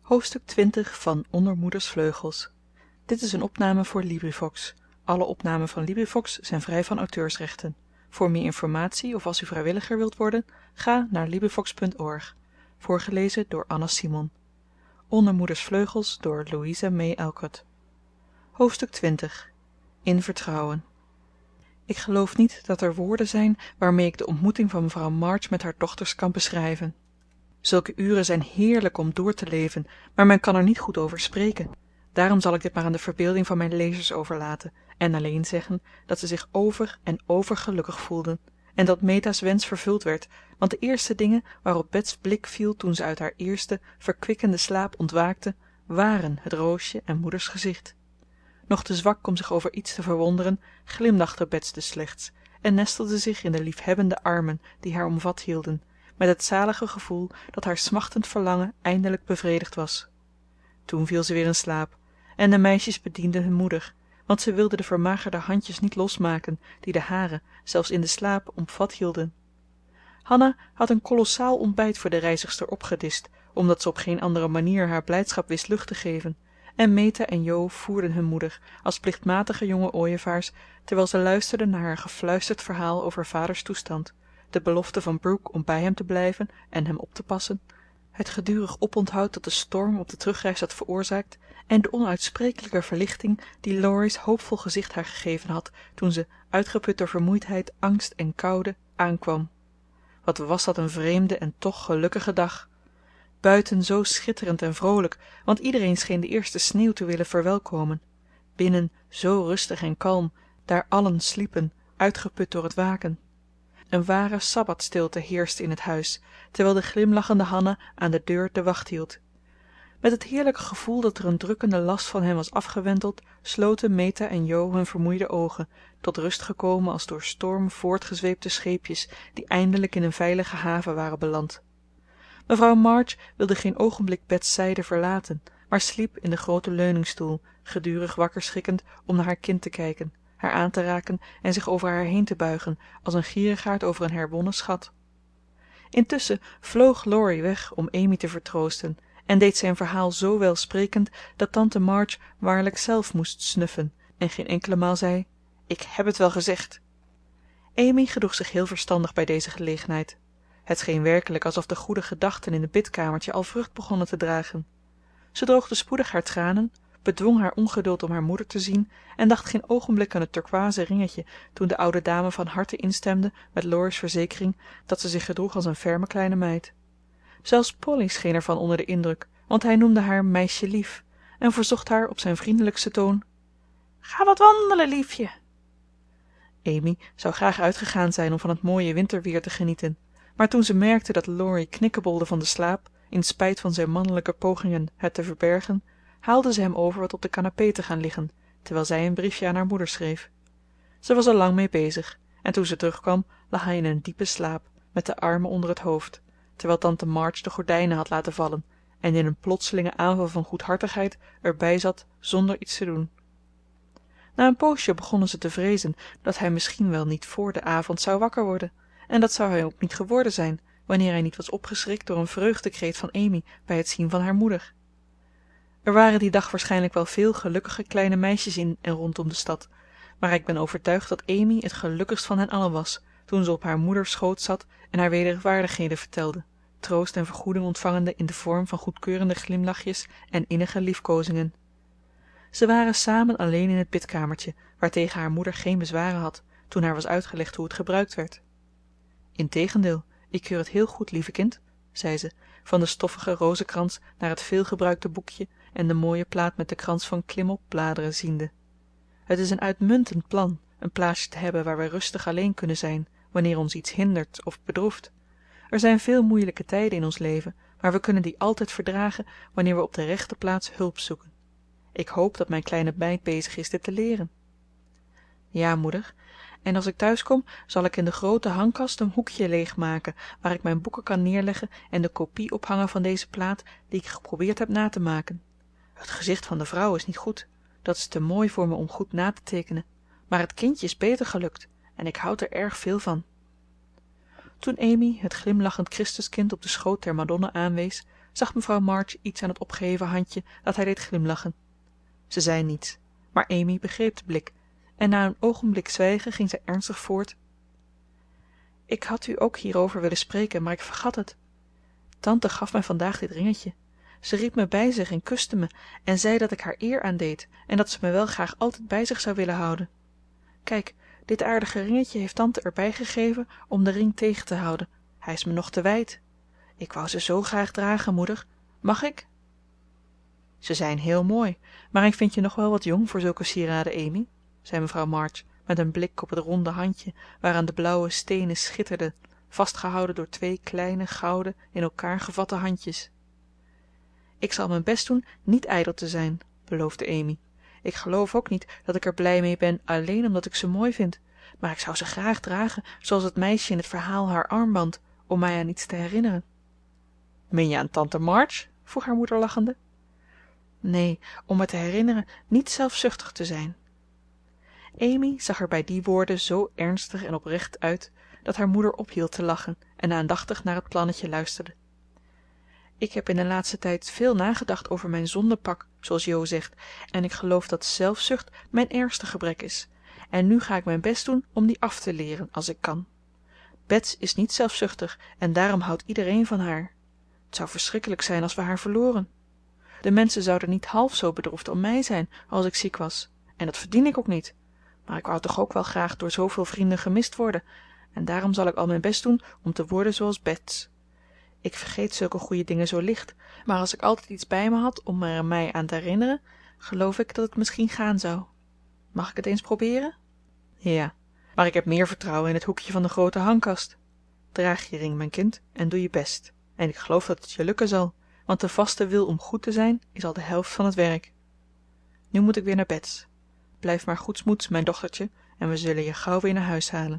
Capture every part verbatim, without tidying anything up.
hoofdstuk twintig van Onder moeders vleugels. Dit is een opname voor LibriVox. Alle opnamen van LibriVox zijn vrij van auteursrechten. Voor meer informatie of als u vrijwilliger wilt worden, ga naar librivox punt org. Voorgelezen door Anna Simon. Onder moeders vleugels door Louisa May Alcott. Hoofdstuk twintig. In vertrouwen. Ik geloof niet dat er woorden zijn waarmee ik de ontmoeting van mevrouw March met haar dochters kan beschrijven. Zulke uren zijn heerlijk om door te leven, maar men kan er niet goed over spreken. Daarom zal ik dit maar aan de verbeelding van mijn lezers overlaten en alleen zeggen dat ze zich over en over gelukkig voelden en dat meta's wensch vervuld werd, want de eerste dingen waarop Bets blik viel toen ze uit haar eerste verkwikkende slaap ontwaakte, waren het roosje en moeders gezicht. Nog te zwak om zich over iets te verwonderen, glimlachte Bets dus slechts en nestelde zich in de liefhebbende armen die haar omvat hielden, met het zalige gevoel dat haar smachtend verlangen eindelijk bevredigd was. Toen viel ze weer in slaap en de meisjes bedienden hun moeder, want ze wilden de vermagerde handjes niet losmaken die de hare zelfs in de slaap omvat hielden. Hanna had een kolossaal ontbijt voor de reizigster opgedischt, omdat ze op geen andere manier haar blijdschap wist lucht te geven, en meta en jo voerden hun moeder als plichtmatige jonge ooievaars terwijl ze luisterden naar haar gefluisterd verhaal over vaders toestand, de belofte van Brooke om bij hem te blijven en hem op te passen, het gedurig oponthoud dat de storm op de terugreis had veroorzaakt en de onuitsprekelijke verlichting die Laurie's hoopvol gezicht haar gegeven had toen ze, uitgeput door vermoeidheid, angst en koude, aankwam. Wat was dat een vreemde en toch gelukkige dag. Buiten zo schitterend en vroolijk, want iedereen scheen de eerste sneeuw te willen verwelkomen. Binnen zo rustig en kalm, daar allen sliepen, uitgeput door het waken. Een ware sabbatstilte heerste in het huis, terwijl de glimlachende Hanna aan de deur de wacht hield. Met het heerlijke gevoel dat er een drukkende last van hen was afgewenteld, sloten meta en jo hun vermoeide ogen, tot rust gekomen als door storm voortgezweepte scheepjes die eindelijk in een veilige haven waren beland. Mevrouw March wilde geen oogenblik Bets zijde verlaten, maar sliep in de grote leuningstoel, gedurig wakker schrikkend om naar haar kind te kijken, haar aan te raken en zich over haar heen te buigen als een gierigaard over een herwonnen schat. Intussen vloog Laurie weg om Amy te vertroosten en deed zijn verhaal zo welsprekend dat tante March waarlijk zelf moest snuffen en geen enkele maal zei: ik heb het wel gezegd. Amy gedroeg zich heel verstandig bij deze gelegenheid. Het scheen werkelijk alsof de goede gedachten in het bidkamertje al vrucht begonnen te dragen. Ze droogde spoedig haar tranen, bedwong haar ongeduld om haar moeder te zien en dacht geen ogenblik aan het turkooizen ringetje toen de oude dame van harte instemde met Laurie's verzekering dat ze zich gedroeg als een ferme kleine meid. Zelfs Polly scheen ervan onder de indruk, want hij noemde haar meisjelief en verzocht haar op zijn vriendelijkste toon: ga wat wandelen, liefje. Amy zou graag uitgegaan zijn om van het mooie winterweer te genieten, maar toen ze merkte dat Laurie knikkebolde van de slaap, in spijt van zijn mannelijke pogingen het te verbergen, haalde ze hem over wat op de canapé te gaan liggen, terwijl zij een briefje aan haar moeder schreef. Ze was er lang mee bezig en toen ze terugkwam lag hij in een diepe slaap, met de armen onder het hoofd, terwijl tante March de gordijnen had laten vallen en in een plotselinge aanval van goedhartigheid erbij zat zonder iets te doen. Na een poosje begonnen ze te vreezen dat hij misschien wel niet voor de avond zou wakker worden, en dat zou hij ook niet geworden zijn wanneer hij niet was opgeschrikt door een vreugdekreet van Amy bij het zien van haar moeder. Er waren die dag waarschijnlijk wel veel gelukkige kleine meisjes in en rondom de stad, maar ik ben overtuigd dat Amy het gelukkigst van hen allen was toen ze op haar moeders schoot zat en haar wederwaardigheden vertelde, troost en vergoeding ontvangende in de vorm van goedkeurende glimlachjes en innige liefkozingen. Ze waren samen alleen in het bidkamertje, waartegen haar moeder geen bezwaren had, toen haar was uitgelegd hoe het gebruikt werd. Integendeel, ik keur het heel goed, lieve kind, zei ze, van de stoffige rozenkrans naar het veelgebruikte boekje en de mooie plaat met de krans van klimopbladeren ziende. Het is een uitmuntend plan een plaatsje te hebben waar wij rustig alleen kunnen zijn wanneer ons iets hindert of bedroeft. Er zijn veel moeilijke tijden in ons leven, maar we kunnen die altijd verdragen wanneer we op de rechte plaats hulp zoeken. Ik hoop dat mijn kleine meid bezig is dit te leren. Ja, moeder, en als ik thuis kom zal ik in de grote hangkast een hoekje leegmaken waar ik mijn boeken kan neerleggen en de kopie ophangen van deze plaat die ik geprobeerd heb na te maken. Het gezicht van de vrouw is niet goed, dat is te mooi voor me om goed na te tekenen, maar het kindje is beter gelukt en ik houd er erg veel van. Toen Amy het glimlachend Christuskind op de schoot der Madonna aanwees, zag mevrouw March iets aan het opgeheven handje dat haar deed glimlachen. Ze zei niets, maar amy begreep de blik en na een oogenblik zwijgen ging zij ernstig voort. ik had u ook hierover willen spreken, maar ik vergat het. tante gaf mij vandaag dit ringetje. ze riep me bij zich en kuste me en zei dat ik haar eer aandeed en dat ze me wel graag altijd bij zich zou willen houden. kijk, dit aardige ringetje heeft tante erbij gegeven om de ring tegen te houden. hij is me nog te wijd. ik wou ze zoo graag dragen, moeder. mag ik? ze zijn heel mooi, maar ik vind je nog wel wat jong voor zulke sieraden, amy, zei mevrouw March met een blik op het ronde handje waaraan de blauwe steenen schitterden, vastgehouden door twee kleine gouden in elkaar gevatte handjes. ik zal mijn best doen niet ijdel te zijn, beloofde amy. ik geloof ook niet dat ik er blij mee ben alleen omdat ik ze mooi vind, maar ik zou ze graag dragen zoals het meisje in het verhaal haar armband, om mij aan iets te herinneren. meen je aan tante March? vroeg haar moeder lachende. nee, om me te herinneren niet zelfzuchtig te zijn. amy zag er bij die woorden zoo ernstig en oprecht uit dat haar moeder ophield te lachen en aandachtig naar het plannetje luisterde. ik heb in den laatsten tijd veel nagedacht over mijn zondenpak, zooals jo zegt, en ik geloof dat zelfzucht mijn ergste gebrek is. en nu ga ik mijn best doen om die af te leren als ik kan. bets is niet zelfzuchtig en daarom houdt iedereen van haar. het zou verschrikkelijk zijn als we haar verloren. de menschen zouden niet half zoo bedroefd om mij zijn als ik ziek was, en dat verdien ik ook niet. maar ik wou toch ook wel graag door zooveel vrienden gemist worden, en daarom zal ik al mijn best doen om te worden zoals bets. ik vergeet zulke goede dingen zoo licht, maar als ik altijd iets bij me had om er mij aan te herinneren, geloof ik dat het misschien gaan zou. mag ik het eens proberen? ja, maar ik heb meer vertrouwen in het hoekje van de groote hangkast. draag je ring, mijn kind, en doe je best, en ik geloof dat het je lukken zal, want de vaste wil om goed te zijn is al de helft van het werk. nu moet ik weer naar bed. blijf maar goedsmoeds, mijn dochtertje, en we zullen je gauw weer naar huis halen.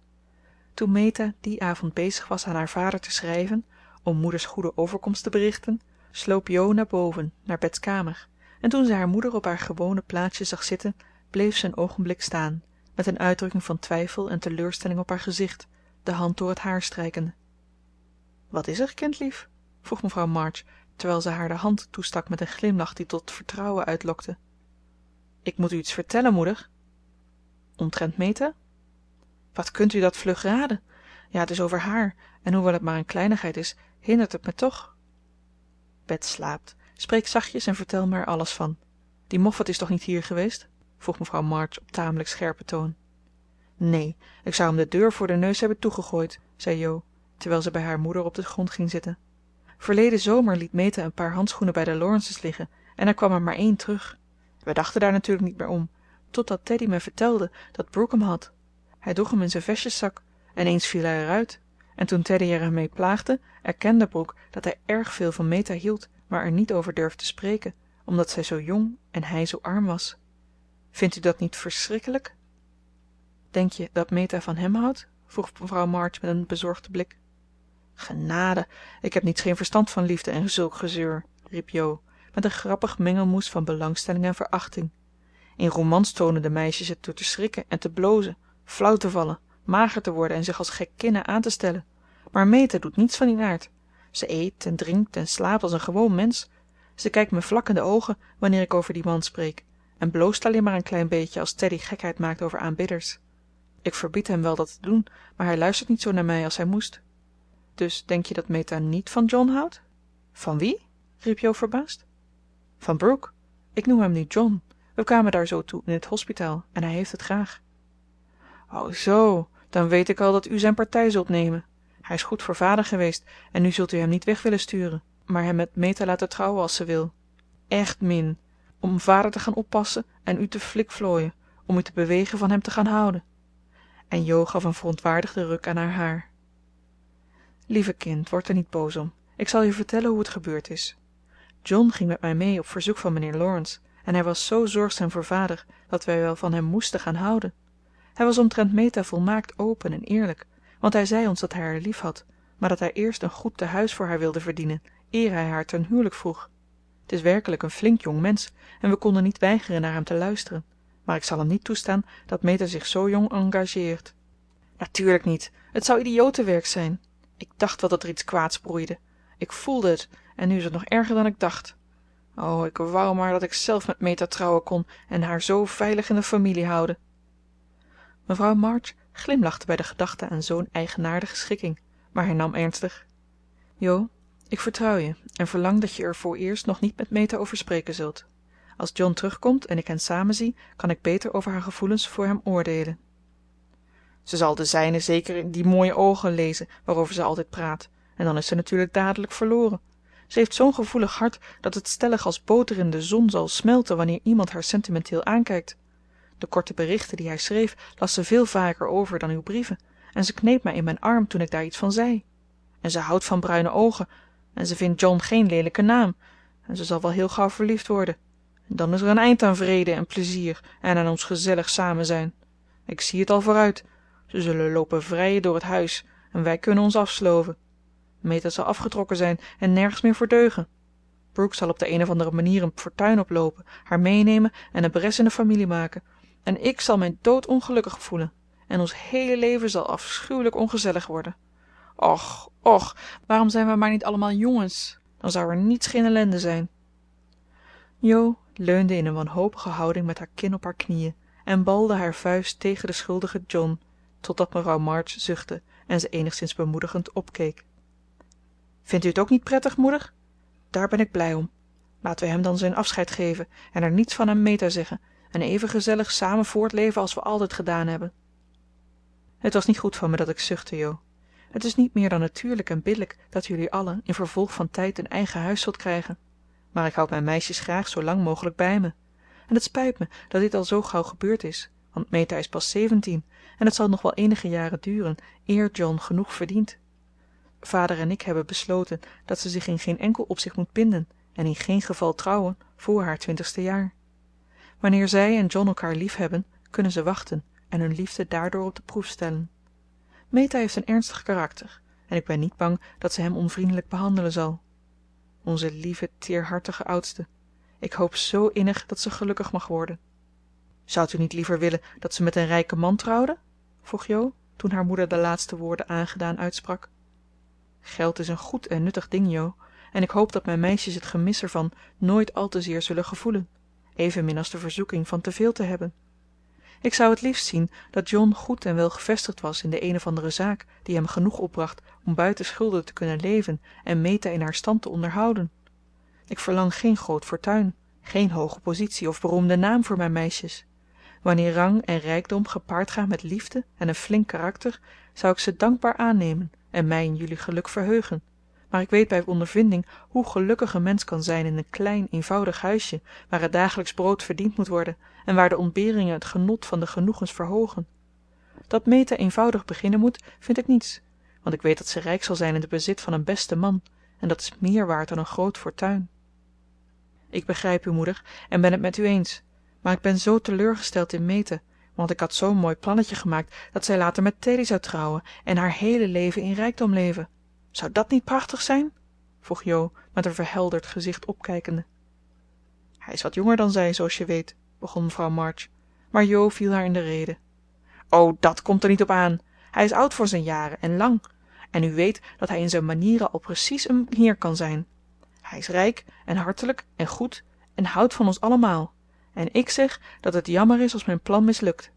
toen meta die avond bezig was aan haar vader te schrijven om moeders goede overkomst te berichten, sloop jo naar boven naar bets kamer, en toen ze haar moeder op haar gewone plaatsje zag zitten bleef ze een oogenblik staan met een uitdrukking van twijfel en teleurstelling op haar gezicht, de hand door het haar strijkende. wat is er, kindlief? vroeg mevrouw March terwijl ze haar de hand toestak met een glimlach die tot vertrouwen uitlokte. ik moet u iets vertellen, moeder. omtrent meta? wat kunt u dat vlug raden? ja, het is over haar, en hoewel het maar een kleinigheid is, hindert het me toch. bets slaapt. spreek zachtjes en vertel me er alles van. die moffat is toch niet hier geweest? vroeg mevrouw March op tamelijk scherpe toon. nee, ik zou hem de deur voor de neus hebben toegegooid, zei jo, terwijl ze bij haar moeder op de grond ging zitten. verleden zomer liet meta een paar handschoenen bij de lawrences liggen en er kwam er maar één terug. we dachten daar natuurlijk niet meer om, totdat teddy me vertelde dat brooke hem had. hij droeg hem in zijn vestjeszak en eens viel hij eruit, en toen teddy er hem mee plaagde erkende brooke dat hij erg veel van meta hield, maar er niet over durfde te spreken omdat zij zo jong en hij zo arm was. vindt u dat niet verschrikkelijk? denk je dat meta van hem houdt? vroeg mevrouw March met een bezorgde blik. genade, ik heb niets geen verstand van liefde en zulk gezeur, riep jo met een grappig mengelmoes van belangstelling en verachting. in romans tonen de meisjes het door te schrikken en te blozen, flauw te vallen, mager te worden en zich als gekkinnen aan te stellen, maar meta doet niets van die aard. ze eet en drinkt en slaapt als een gewoon mens. ze kijkt me vlak in de oogen wanneer ik over die man spreek en bloost alleen maar een klein beetje als teddy gekheid maakt over aanbidders. ik verbied hem wel dat te doen, maar hij luistert niet zo naar mij als hij moest. dus denk je dat meta niet van John houdt? van wie? riep jo verbaasd. van brooke. ik noem hem nu John. we kwamen daar zo toe in het hospitaal en hij heeft het graag. o zoo, dan weet ik al dat u zijn partij zult nemen. hij is goed voor vader geweest en nu zult u hem niet weg willen sturen, maar hem met meta laten trouwen als ze wil. echt min, om vader te gaan oppassen en u te flikflooien, om u te bewegen van hem te gaan houden. en jo gaf een verontwaardigde ruk aan haar haar. lieve kind, word er niet boos om. ik zal je vertellen hoe het gebeurd is. john ging met mij mee op verzoek van mijnheer Laurence en hij was zo zorgzaam voor vader dat wij wel van hem moesten gaan houden. hij was omtrent meta volmaakt open en eerlijk, want hij zei ons dat hij haar lief had, maar dat hij eerst een goed tehuis voor haar wilde verdienen eer hij haar ten huwelijk vroeg. het is werkelijk een flink jong mensch en we konden niet weigeren naar hem te luisteren, maar ik zal hem niet toestaan dat meta zich zo jong engageert. natuurlijk niet, het zou idiotenwerk zijn. ik dacht wel dat er iets kwaads broeide. ik voelde het en nu is het nog erger dan ik dacht. O, ik wou maar dat ik zelf met meta trouwen kon en haar zoo veilig in de familie houden. mevrouw march glimlachte bij de gedachte aan zoo'n eigenaardige schikking, maar hernam ernstig: jo, ik vertrouw je en verlang dat je er vooreerst nog niet met meta over spreken zult. Als john terugkomt en ik hen samen zie, kan ik beter over haar gevoelens voor hem oordeelen. ze zal de zijne zeker in die mooie oogen lezen waarover ze altijd praat, en dan is ze natuurlijk dadelijk verloren. ze heeft zoo'n gevoelig hart dat het stellig als boter in de zon zal smelten wanneer iemand haar sentimenteel aankijkt. de korte berichten die hij schreef las ze veel vaker over dan uw brieven, en ze kneep mij in mijn arm toen ik daar iets van zei. en ze houdt van bruine oogen, en ze vindt john geen leelijke naam, en ze zal wel heel gauw verliefd worden. en dan is er een eind aan vrede en plezier en aan ons gezellig samen zijn. ik zie het al vooruit. ze zullen loopen vrijen door het huis en wij kunnen ons afsloven. meta zal afgetrokken zijn en nergens meer voor deugen. brooke zal op de een of andere manier een fortuin oploopen, haar meenemen en een bres in de familie maken, en ik zal mij doodongelukkig voelen en ons heele leven zal afschuwelijk ongezellig worden. och och waarom zijn we maar niet allemaal jongens, dan zou er niets geen ellende zijn. jo leunde in een wanhopige houding met haar kin op haar knieën en balde haar vuist tegen den schuldigen john, totdat mevrouw march zuchtte en ze enigszins bemoedigend opkeek. vindt u het ook niet prettig, moeder? daar ben ik blij om. laten we hem dan zijn afscheid geven en er niets van aan meta zeggen en even gezellig samen voortleven als we altijd gedaan hebben. het was niet goed van me dat ik zuchtte, jo. het is niet meer dan natuurlijk en billijk dat jullie allen in vervolg van tijd een eigen huis zult krijgen. maar ik houd mijn meisjes graag zoo lang mogelijk bij me. en het spijt me dat dit al zoo gauw gebeurd is, want meta is pas zeventien en het zal nog wel eenige jaren duren eer john genoeg verdient. vader en ik hebben besloten dat ze zich in geen enkel opzicht moet binden en in geen geval trouwen voor haar twintigste jaar. wanneer zij en john elkaar liefhebben, kunnen ze wachten en hun liefde daardoor op de proef stellen. meta heeft een ernstig karakter en ik ben niet bang dat ze hem onvriendelijk behandelen zal. onze lieve teerhartige oudste, ik hoop zoo innig dat ze gelukkig mag worden. zoudt u niet liever willen dat ze met een rijke man trouwde? vroeg jo, toen haar moeder de laatste woorden aangedaan uitsprak. geld is een goed en nuttig ding, jo, en ik hoop dat mijn meisjes het gemis ervan nooit al te zeer zullen gevoelen, evenmin als de verzoeking van te veel te hebben. ik zou het liefst zien dat john goed en wel gevestigd was in de een of andere zaak die hem genoeg opbracht om buiten schulden te kunnen leven en meta in haar stand te onderhouden. ik verlang geen groot fortuin, geen hooge positie of beroemde naam voor mijn meisjes. wanneer rang en rijkdom gepaard gaan met liefde en een flink karakter, zou ik ze dankbaar aannemen en mij in jullie geluk verheugen. maar ik weet bij ondervinding hoe gelukkig een mens kan zijn in een klein eenvoudig huisje waar het dagelijks brood verdiend moet worden en waar de ontberingen het genot van de genoegens verhoogen. dat meta eenvoudig beginnen moet, vind ik niets, want ik weet dat ze rijk zal zijn in het bezit van een besten man en dat is meer waard dan een groot fortuin. ik begrijp u, moeder, en ben het met u eens, maar ik ben zoo teleurgesteld in meta, want ik had zoo'n mooi plannetje gemaakt dat zij later met teddy zou trouwen en haar heele leven in rijkdom leven. zou dat niet prachtig zijn? vroeg jo met een verhelderd gezicht opkijkende. hij is wat jonger dan zij, zooals je weet, begon mevrouw march, maar jo viel haar in de rede. o dat komt er niet op aan. hij is oud voor zijn jaren en lang, en u weet dat hij in zijn manieren al precies een heer kan zijn. hij is rijk en hartelijk en goed en houdt van ons allemaal, en ik zeg dat het jammer is als mijn plan mislukt.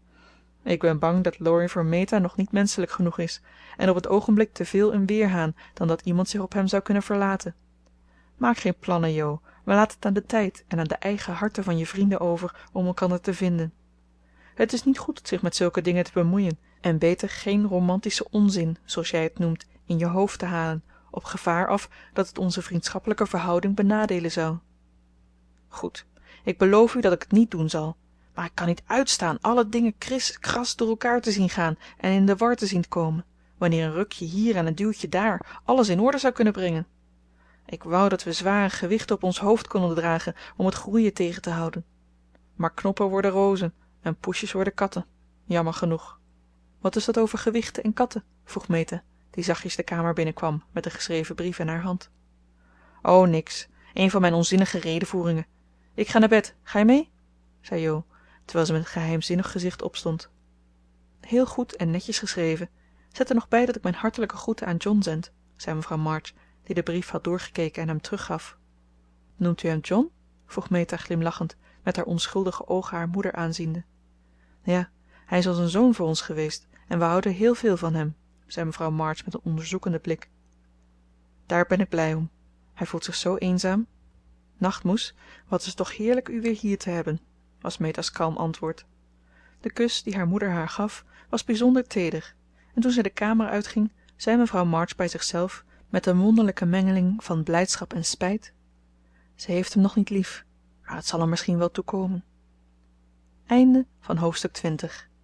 ik ben bang dat laurie voor meta nog niet menselijk genoeg is en op het ogenblik te veel een weerhaan dan dat iemand zich op hem zou kunnen verlaten. maak geen plannen, jo, maar laat het aan de tijd en aan de eigen harten van je vrienden over om elkander te vinden. het is niet goed zich met zulke dingen te bemoeien en beter geen romantische onzin, zoals jij het noemt, in je hoofd te halen, op gevaar af dat het onze vriendschappelijke verhouding benadeelen zou. goed, ik beloof u dat ik het niet doen zal, maar ik kan niet uitstaan alle dingen kris kras door elkaar te zien gaan en in de war te zien komen, wanneer een rukje hier en een duwtje daar alles in orde zou kunnen brengen. ik wou dat we zware gewichten op ons hoofd konden dragen om het groeien tegen te houden. maar knoppen worden rozen en poesjes worden katten, jammer genoeg. wat is dat over gewichten en katten? vroeg meta, die zachtjes de kamer binnenkwam met een geschreven brief in haar hand. o niks, een van mijn onzinnige redevoeringen. ik ga naar bed, ga je mee? zei jo, terwijl ze met een geheimzinnig gezicht opstond. heel goed en netjes geschreven. zet er nog bij dat ik mijn hartelijke groeten aan john zend, zei mevrouw march, die den brief had doorgekeken en hem teruggaf. noemt u hem john? vroeg meta glimlachend met haar onschuldige oogen haar moeder aanziende. ja hij is als een zoon voor ons geweest en we houden heel veel van hem, zei mevrouw march met een onderzoekenden blik. daar ben ik blij om. hij voelt zich zoo eenzaam. nacht moes, wat is het toch heerlijk u weer hier te hebben, was meta's kalm antwoord. de kus die haar moeder haar gaf was bijzonder teeder en toen zij de kamer uitging zei mevrouw march bij zichzelf met een wonderlijke mengeling van blijdschap en spijt: ze heeft hem nog niet lief, maar het zal er misschien wel toe komen. Hoofdstuk twintig